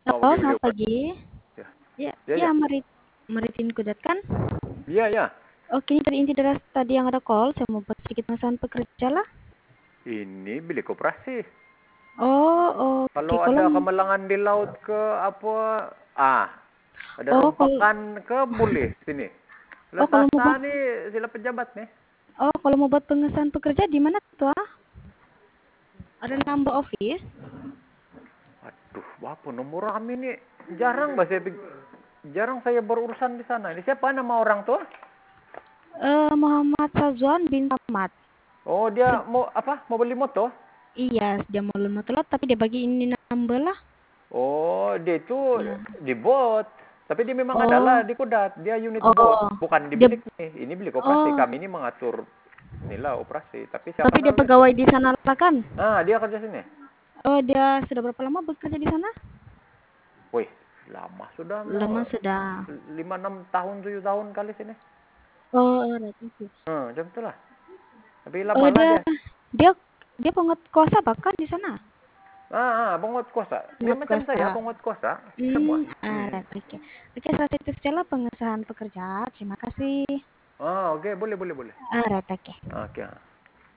Oh, Halo, oke, oke, selamat Pak. pagi. Ya, Ya, ya, ya ya, Maritin Kudat kan? ya, ya. Oke, ini terinci dari tadi yang ada call, saya mau buat sedikit pemesanan pekerja lah. Ini bilik koperasi. Oh, oke. Kalau Kalau ada kemalangan di laut ke apa, ada oh kalau rompakan ke boleh sini. Kalau oh kalau mau swasta buat nih sila pejabat nih. kalau mau buat pengesahan pekerja di mana tuh? Ada number office? Aduh, apa nomor kami nih? Jarang saya berurusan di sana. Ini siapa nama orang tuh? Muhammad Sazwan bin Samad. Oh, dia Se- mau apa? Mau beli motor? iya, dia mau lulus telat tapi dia bagi ini number lah. Oh, dia itu Ya. di bot. Tapi dia memang adalah Oh, di Kudat. Dia unit bot, oh. bukan di Dia bilik nih. Ini bilik operasi. oh, Kami ini mengatur inilah operasi. Tapi siapa tapi dia namanya? pegawai di sana lah kan? Dia kerja sini. Oh, dia sudah berapa lama bekerja di sana? Wih, lama sudah mau Lama sudah. 5, 6 tahun, 7 tahun kali sini. Oh, right, oke. Macam itulah. Tapi Oh, lama lah dia. dia dia penguasa bahkan di sana. Penguat kuasa. Dia macam Penguasa. saya, penguat kuasa. Semua. Right, oke. Oke, saat itu sajalah pengesahan pekerja. Terima kasih. Oke, boleh, boleh, boleh. Right, oke. Oke.